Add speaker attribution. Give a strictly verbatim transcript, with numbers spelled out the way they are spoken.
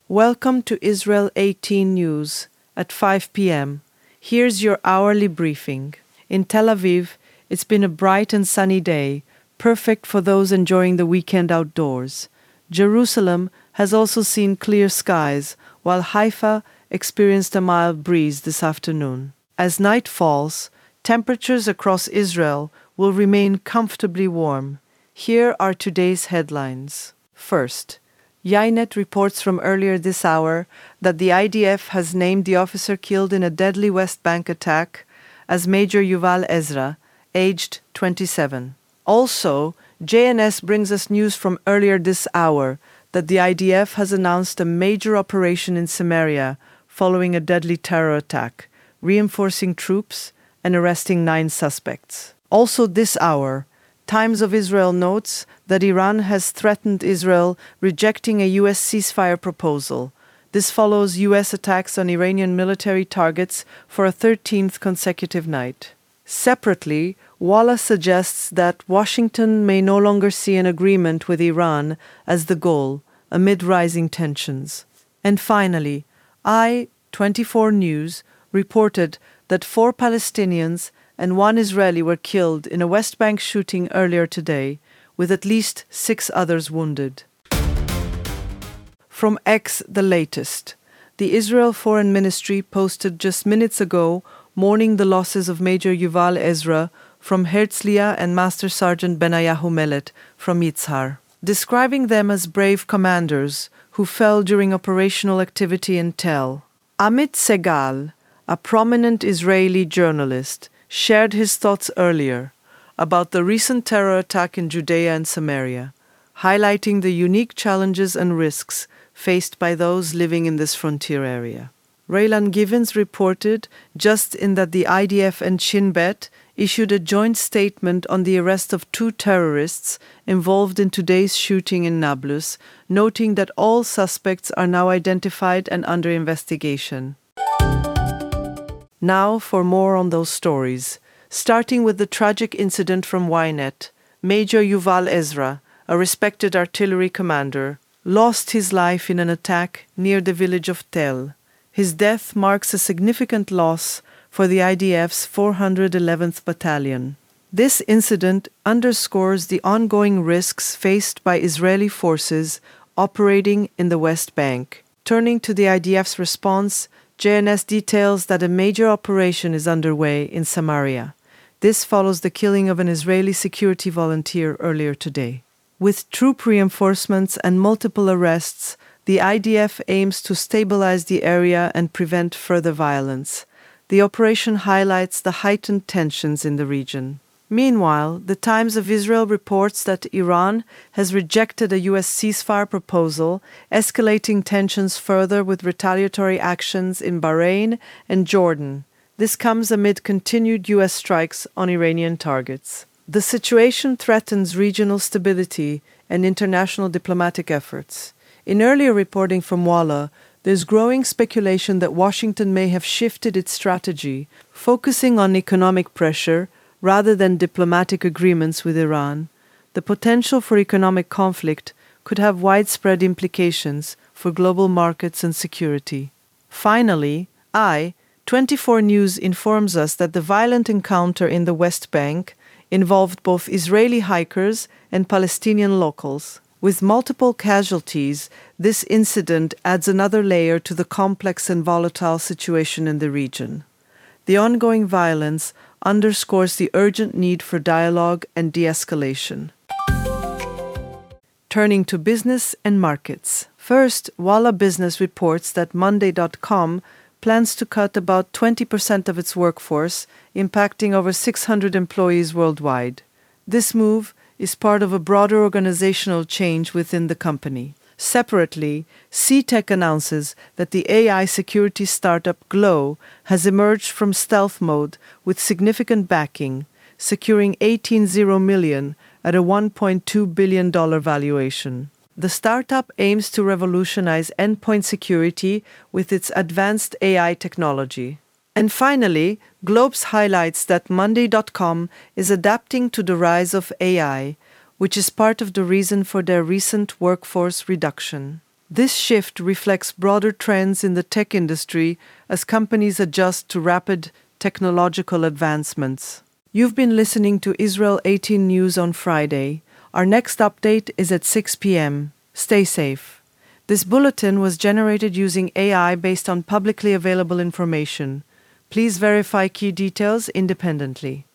Speaker 1: Welcome to Israel eighteen News at five p.m. Here's your hourly briefing. In Tel Aviv, it's been a bright and sunny day, perfect for those enjoying the weekend outdoors. Jerusalem has also seen clear skies, while Haifa experienced a mild breeze this afternoon. As night falls, temperatures across Israel will remain comfortably warm. Here are today's headlines. First, Ynet reports from earlier this hour that the I D F has named the officer killed in a deadly West Bank attack as Major Yuval Ezra, aged twenty-seven. Also, J N S brings us news from earlier this hour that the I D F has announced a major operation in Samaria following a deadly terror attack, reinforcing troops and arresting nine suspects. Also this hour, Times of Israel notes that Iran has threatened Israel, rejecting a U S ceasefire proposal. This follows U S attacks on Iranian military targets for a thirteenth consecutive night. Separately, Walla suggests that Washington may no longer see an agreement with Iran as the goal, amid rising tensions. And finally, I twenty-four News reported that four Palestinians and one Israeli were killed in a West Bank shooting earlier today, with at least six others wounded. From X, the latest. The Israel Foreign Ministry posted just minutes ago mourning the losses of Major Yuval Ezra from Herzliya and Master Sergeant Benayahu Melet from Yitzhar, describing them as brave commanders who fell during operational activity in Tel. Amit Segal, a prominent Israeli journalist, shared his thoughts earlier about the recent terror attack in Judea and Samaria, highlighting the unique challenges and risks faced by those living in this frontier area. Raylan Givens reported just in that the I D F and Shin Bet issued a joint statement on the arrest of two terrorists involved in today's shooting in Nablus, noting that all suspects are now identified and under investigation. Now for more on those stories, starting with the tragic incident from Ynet. Major Yuval Ezra, a respected artillery commander, lost his life in an attack near the village of Tel. His death marks a significant loss for the I D F's four hundred eleventh Battalion. This incident underscores the ongoing risks faced by Israeli forces operating in the West Bank. Turning to the I D F's response, J N S details that a major operation is underway in Samaria. This follows the killing of an Israeli security volunteer earlier today. With troop reinforcements and multiple arrests, the I D F aims to stabilize the area and prevent further violence. The operation highlights the heightened tensions in the region. Meanwhile, the Times of Israel reports that Iran has rejected a U S ceasefire proposal, escalating tensions further with retaliatory actions in Bahrain and Jordan. This comes amid continued U S strikes on Iranian targets. The situation threatens regional stability and international diplomatic efforts. In earlier reporting from Walla, there's growing speculation that Washington may have shifted its strategy, focusing on economic pressure rather than diplomatic agreements with Iran. The potential for economic conflict could have widespread implications for global markets and security. Finally, I twenty-four News informs us that the violent encounter in the West Bank involved both Israeli hikers and Palestinian locals. With multiple casualties, this incident adds another layer to the complex and volatile situation in the region. The ongoing violence underscores the urgent need for dialogue and de-escalation. Turning to business and markets. First, Walla Business reports that Monday dot com plans to cut about twenty percent of its workforce, impacting over six hundred employees worldwide. This move is part of a broader organizational change within the company. Separately, C-Tech announces that the A I security startup Glow has emerged from stealth mode with significant backing, securing eighteen million dollars at a one point two billion dollars valuation. The startup aims to revolutionize endpoint security with its advanced A I technology. And finally, Globes highlights that Monday dot com is adapting to the rise of A I, which is part of the reason for their recent workforce reduction. This shift reflects broader trends in the tech industry as companies adjust to rapid technological advancements. You've been listening to Israel eighteen News on Friday. Our next update is at six p.m. Stay safe. This bulletin was generated using A I based on publicly available information. Please verify key details independently.